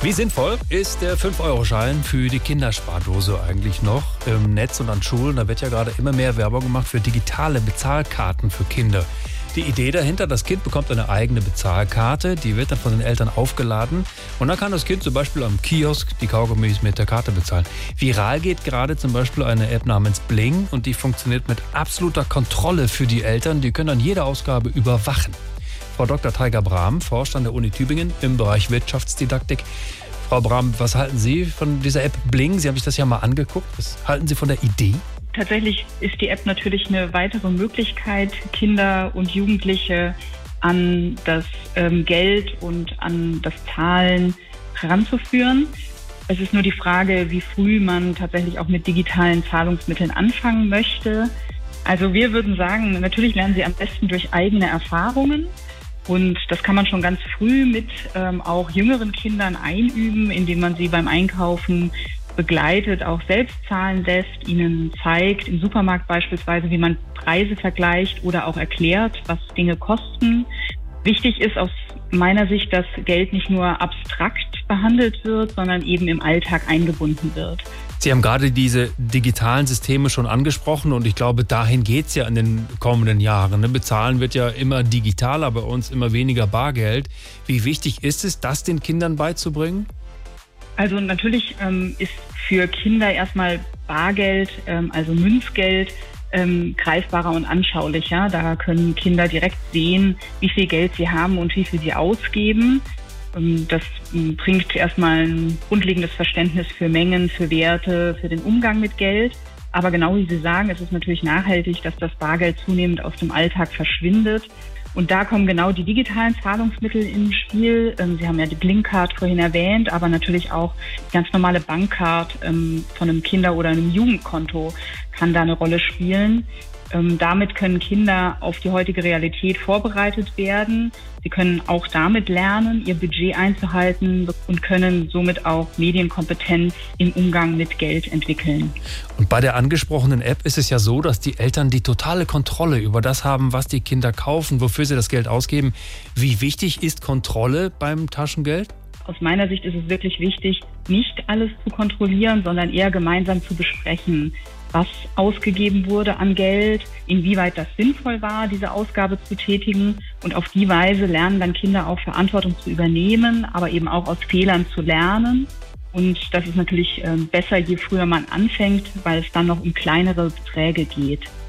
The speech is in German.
Wie sinnvoll ist der 5-Euro-Schein für die Kinderspardose eigentlich noch im Netz und an Schulen? Da wird ja gerade immer mehr Werbung gemacht für digitale Bezahlkarten für Kinder. Die Idee dahinter, das Kind bekommt eine eigene Bezahlkarte, die wird dann von den Eltern aufgeladen und dann kann das Kind zum Beispiel am Kiosk die Kaugummis mit der Karte bezahlen. Viral geht gerade zum Beispiel eine App namens Bling und die funktioniert mit absoluter Kontrolle für die Eltern. Die können dann jede Ausgabe überwachen. Frau Dr. Taiga Brahm forscht an der Uni Tübingen im Bereich Wirtschaftsdidaktik. Frau Brahm, was halten Sie von dieser App Bling? Sie haben sich das ja mal angeguckt. Was halten Sie von der Idee? Tatsächlich ist die App natürlich eine weitere Möglichkeit, Kinder und Jugendliche an das Geld und an das Zahlen heranzuführen. Es ist nur die Frage, wie früh man tatsächlich auch mit digitalen Zahlungsmitteln anfangen möchte. Also wir würden sagen, natürlich lernen sie am besten durch eigene Erfahrungen. Und das kann man schon ganz früh mit auch jüngeren Kindern einüben, indem man sie beim Einkaufen begleitet, auch selbst zahlen lässt, ihnen zeigt, im Supermarkt beispielsweise, wie man Preise vergleicht oder auch erklärt, was Dinge kosten. Wichtig ist aus meiner Sicht, dass Geld nicht nur abstrakt behandelt wird, sondern eben im Alltag eingebunden wird. Sie haben gerade diese digitalen Systeme schon angesprochen und ich glaube, dahin geht es ja in den kommenden Jahren. Bezahlen wird ja immer digitaler, bei uns immer weniger Bargeld. Wie wichtig ist es, das den Kindern beizubringen? Also natürlich ist für Kinder erstmal Bargeld, also Münzgeld, greifbarer und anschaulicher. Da können Kinder direkt sehen, wie viel Geld sie haben und wie viel sie ausgeben. Das bringt erstmal ein grundlegendes Verständnis für Mengen, für Werte, für den Umgang mit Geld. Aber genau wie Sie sagen, es ist natürlich nachhaltig, dass das Bargeld zunehmend aus dem Alltag verschwindet. Und da kommen genau die digitalen Zahlungsmittel ins Spiel. Sie haben ja die Blinkcard vorhin erwähnt, aber natürlich auch die ganz normale Bankcard von einem Kinder- oder einem Jugendkonto kann da eine Rolle spielen. Damit können Kinder auf die heutige Realität vorbereitet werden. Sie können auch damit lernen, ihr Budget einzuhalten und können somit auch Medienkompetenz im Umgang mit Geld entwickeln. Und bei der angesprochenen App ist es ja so, dass die Eltern die totale Kontrolle über das haben, was die Kinder kaufen, wofür sie das Geld ausgeben. Wie wichtig ist Kontrolle beim Taschengeld? Aus meiner Sicht ist es wirklich wichtig, nicht alles zu kontrollieren, sondern eher gemeinsam zu besprechen, was ausgegeben wurde an Geld, inwieweit das sinnvoll war, diese Ausgabe zu tätigen. Und auf die Weise lernen dann Kinder auch Verantwortung zu übernehmen, aber eben auch aus Fehlern zu lernen. Und das ist natürlich besser, je früher man anfängt, weil es dann noch um kleinere Beträge geht.